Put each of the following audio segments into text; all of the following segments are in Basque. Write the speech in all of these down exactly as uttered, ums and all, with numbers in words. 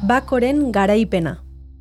Bakoren garaipena.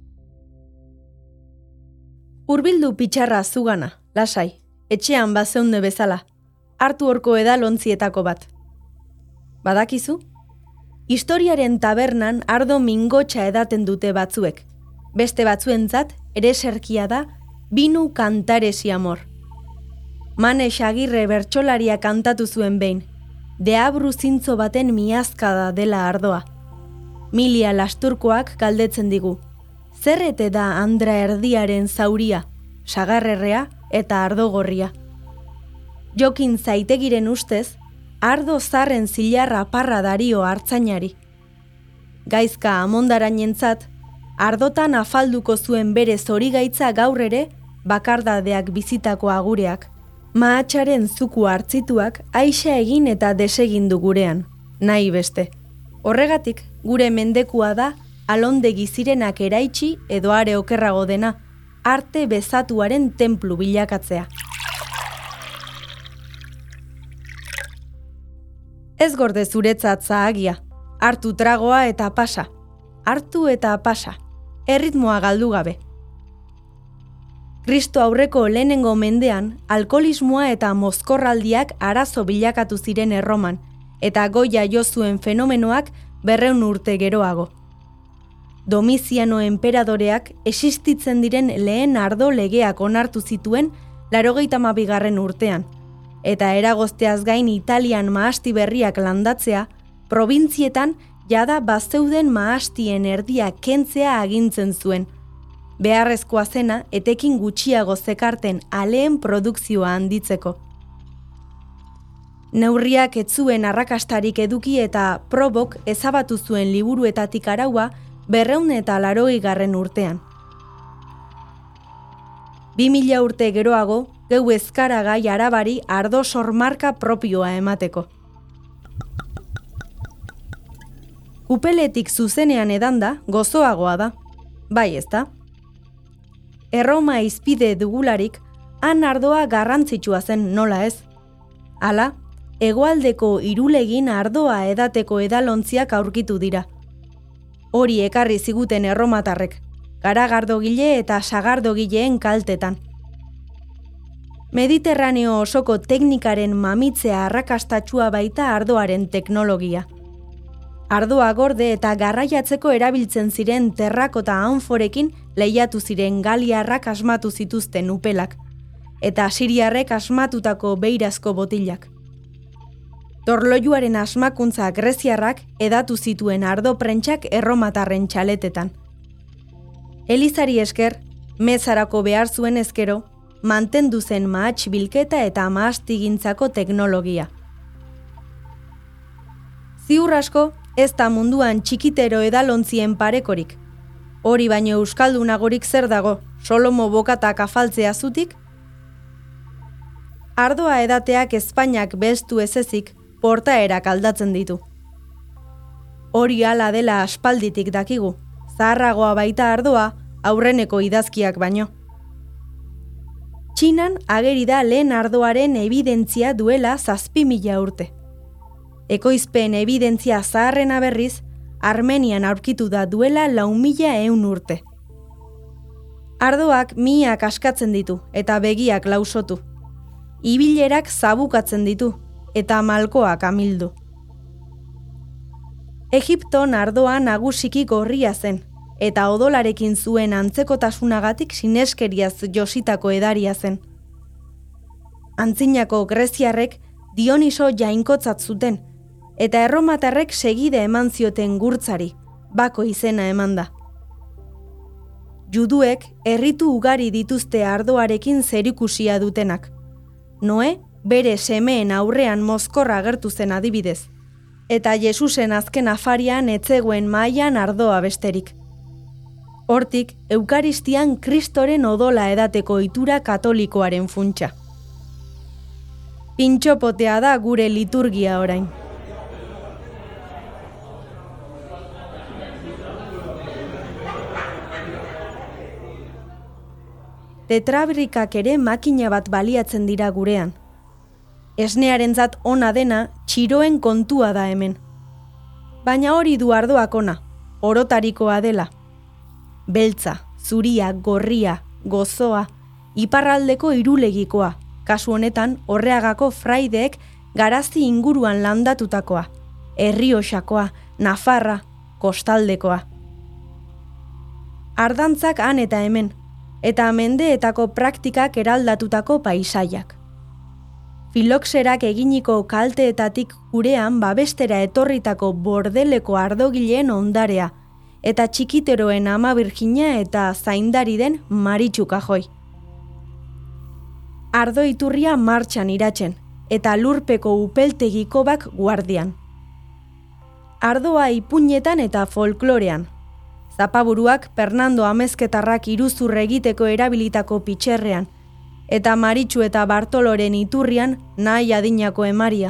Hurbildu pitxarra zugana, lasai, etxean bazeunde bezala, hartu horko edalontzietako bat. Badakizu? Historiaren tabernan ardo mingotxa edaten dute batzuek. Beste batzuentzat ere serkia da binu kantaresi amor. Mane Xagirre bertsolaria kantatu zuen behin, deabru zintzo baten miazkada dela ardoa. Milia Lasturkoak galdetzen digu, zer ete da Andra erdiaren zauria, sagarrerrea eta ardogorria. Jokin Zaitegiren ustez, ardo zarren zilarra parra dario hartzainari. Gaizka amondarainentzat, ardotan afalduko zuen bere zorigaitza gaur ere bakardadeak bizitako agureak. Mahatxaren zuku hartzituak aixa egin eta desegindu gurean, nahi beste. Horregatik, gure mendekua da alondegi zirenak eraitsi edo are okerrago dena, arte bezatuaren tenplu bilakatzea. Ez gorde zuretzat zahagia, hartu tragoa eta pasa, hartu eta pasa, erritmoa galdu gabe. Kristo aurreko lehenengo mendean, alkoholismoa eta mozkorraldiak arazo bilakatu ziren Erroman, eta goia jo zuen fenomenoak berreun urte geroago. Domiziano enperadoreak existitzen diren lehen ardo legeak onartu zituen laurogeita hamabigarren urtean, eta eragozteaz gain Italian mahasti berriak landatzea, probintzietan jada bazeuden mahastien erdia kentzea agintzen zuen. Beharrezkoa zena etekin gutxiago zekarten aleen produkzioa handitzeko. Neurriak ez zuen arrakastarik eduki eta Probok ezabatu zuen liburuetatik araua berreun eta laurogeigarren urtean. Bi mila urte geroago, geu ezkaragai arabari ardo sormarka propioa emateko. Kupeletik zuzenean edanda gozoagoa da, bai ezta? Erroma izpide dugularik, han ardoa garrantzitsua zen nola ez. Hala, hegoaldeko irulegin ardoa edateko edalontziak aurkitu dira. Hori ekarri ziguten erromatarrek, garagardogile eta sagardogileen kaltetan. Mediterraneo osoko teknikaren mamitzea arrakastatsua baita ardoaren teknologia. Ardoa gorde eta garraiatzeko erabiltzen ziren terrakota anforekin lehiatu ziren galiarrak asmatu zituzten upelak, eta asiriarrek asmatutako beirazko botilak. Torlojuaren asmakuntza greziarrak edatu zituen ardo prentsak erromatarren txaletetan. Elizari esker, mezarako behar zuen ezkero, mantendu zen mahats bilketa eta mahastigintzako teknologia. Ziur asko, ez da munduan txikitero edalontzien parekorik. Hori baino euskaldunagorik zer dago, Solomo bokatak afaltzea zutik? Ardoa edateak Espainiak bestu ezezik, portaerak aldatzen ditu. Hori hala dela aspalditik dakigu, zaharragoa baita ardoa aurreneko idazkiak baino. Txinan ageri da lehen ardoaren ebidentzia duela zazpi mila urte. Ekoizpen ebidentzia zaharrena berriz, Armenian aurkitu da duela lau mila ehun urte. Ardoak miak askatzen ditu eta begiak lausotu. Ibilerak zabukatzen ditu eta malkoak amildu. Egipton ardoa nagusiki gorria zen, eta odolarekin zuen antzekotasunagatik sineskeriaz jositako edaria zen. Antzinako greziarrek Dioniso jainkotzat zuten, eta erromatarrek segide eman zioten gurtzari, bako izena emanda. Juduek erritu ugari dituzte ardoarekin zerikusia dutenak. Noe, bere semeen aurrean mozkorra agertu zen adibidez, eta Jesusen azken afarian etzegoen mailan ardoa besterik. Hortik, Eukaristian Kristoren odola edateko ohitura katolikoaren funtsa. Pintxopotea da gure liturgia orain. Tetrabrikak ere makina bat baliatzen dira gurean. Esnearentzat ona dena txiroen kontua da hemen. Baina hori du ardoak ona, orotarikoa dela. Beltza, zuria, gorria, gozoa, iparraldeko irulegikoa, kasu honetan Orreagako fraideek Garazi inguruan landatutakoa, Errioxakoa, Nafarra, kostaldekoa. Ardantzak han eta hemen, eta mendeetako praktikak eraldatutako paisaiak. Filoxerak eginiko kalteetatik gurean babestera etorritako bordeleko ardogileen ondarea, eta txikiteroen ama Birjina eta zaindari den Maritxu Kajoi. Ardo iturria martxan iratzen, eta lurpeko upeltegiko bak guardian. Ardoa ipuinetan eta folklorean. Zapaburuak Fernando Amezketarrak iruzurre egiteko erabilitako pitxerrean, eta Maritxu eta Bartoloren iturrian nahi adinako emaria.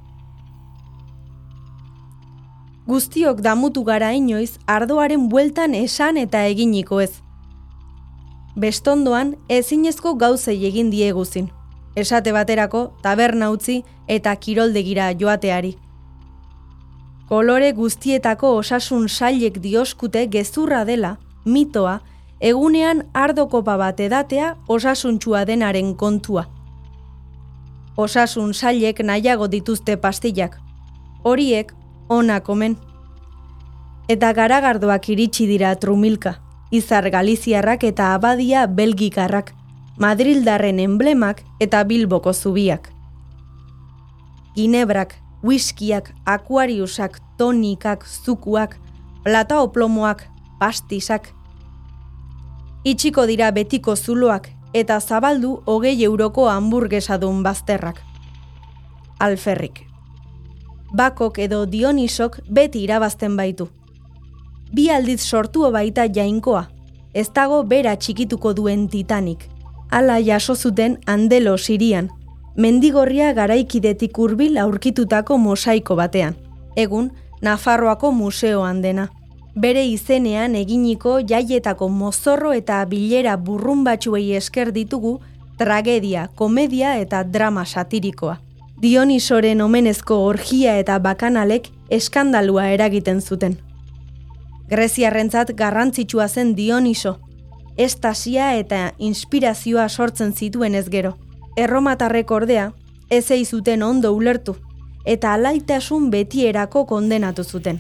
Guztiok damutu gara inoiz ardoaren bueltan esan eta eginiko ez. Bestondoan ezinezko gauzei egin dieguzin. Esate baterako taberna utzi eta kiroldegira joateari. Kolore guztietako osasun sailek dioskute gezurra dela, mitoa, egunean ardo kopa bat edatea osasuntsua denaren kontua. Osasun sailek nahiago dituzte pastillak. Horiek onak omen. Eta garagardoak iritsi dira trumilka, izar galiziarrak eta abadia belgikarrak, madrildarren emblemak eta Bilboko zubiak. Ginebrak, whiskiak, akuariusak, tonikak, zukuak, plataoplomoak, pastisak. Itxiko dira betiko zuloak eta zabaldu hogei euroko hamburgesadun bazterrak. Alferrik. Bakok edo Dionisok beti irabazten baitu. Bi aldiz sortu baita jainkoa, ez dago bera txikituko duen Titanic. Hala jaso zuten Andelo Sirian, mendigorria garaikidetik hurbil aurkitutako mosaiko batean. Egun, Nafarroako museoan dena. Bere izenean eginiko jaietako mozorro eta bilera burrunbatxuei esker ditugu tragedia, komedia eta drama satirikoa. Dionisoren omenezko orgia eta bakanalek eskandalua eragiten zuten. Greziarrentzat garrantzitsua zen Dioniso, estasia eta inspirazioa sortzen zituen ez gero. Erromatarrek ordea, ez ei zuten ondo ulertu, eta alaitasun betierako kondenatu zuten.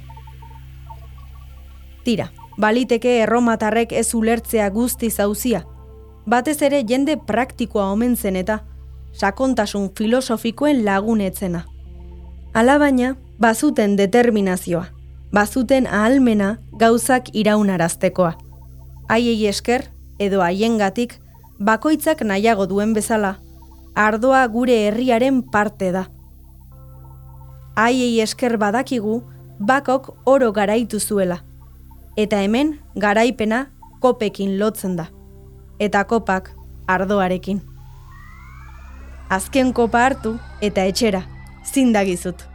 Tira, baliteke erromatarrek ez ulertzea guzti zauzia, batez ere jende praktikoa omen zen eta sakontasun filosofikoen lagunetzena. Alabaina, bazuten determinazioa, bazuten ahalmena gauzak iraunaraztekoa. Haiei esker, edo haiengatik, bakoitzak nahiago duen bezala, ardoa gure herriaren parte da. Haiei esker badakigu, bakok oro garaitu zuela. Eta hemen, garaipena kopekin lotzen da. Eta kopak ardoarekin. Azken kopa hartu eta etxera, zindagizut.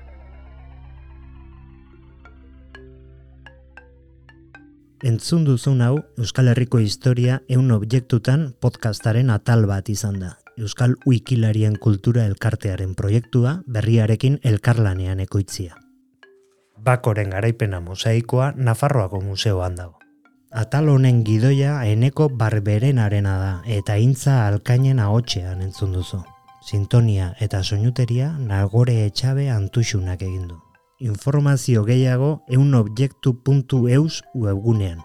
Entzun duzun hau Euskal Herriko historia ehun objektutan podcastaren atal bat izan da. Euskal Wikilarien kultura elkartearen proiektua berriarekin elkarlanean ekoitzia. Bakoren garaipena mosaikoa Nafarroako museoan dago. Atal honen gidoia Eneko Barberenarena da eta Intza Alkainen ahotsean entzun duzu. Sintonia eta soinuteria Nagore Etxabe Antuxunak egin du. Informazio gehiago ehunobjektu puntu eus webgunean.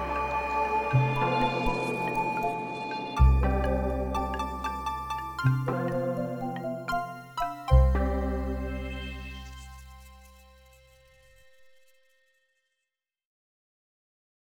Thank you.